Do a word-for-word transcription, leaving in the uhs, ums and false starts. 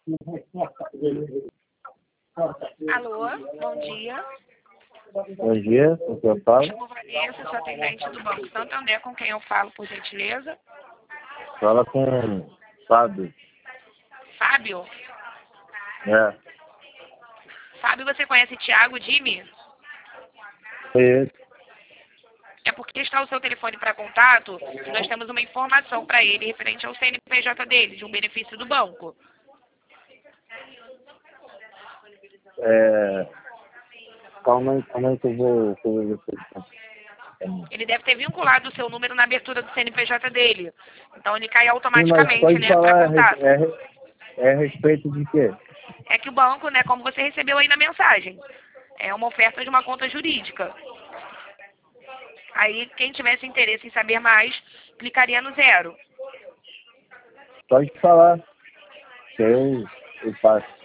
Alô, bom dia. Bom dia, com quem eu falo? Eu sou Vanessa, sou atendente do Banco Santander, com quem eu falo, por gentileza. Fala com Fábio. Fábio? É, Fábio, você conhece Thiago Dimi? conheço. É porque está o seu telefone para contato e nós temos uma informação para ele referente ao C N P J dele, de um benefício do banco. É, calma aí, calma aí que eu vou, que eu vou ver se ele tá. Ele deve ter vinculado o seu número na abertura do C N P J dele. Então ele cai Sim, mas automaticamente, pode né, para falar, é, contato. é, é a respeito de quê? É que o banco, né, como você recebeu aí na mensagem, é uma oferta de uma conta jurídica. Aí quem tivesse interesse em saber mais, clicaria no zero. Pode falar, que eu, eu passo.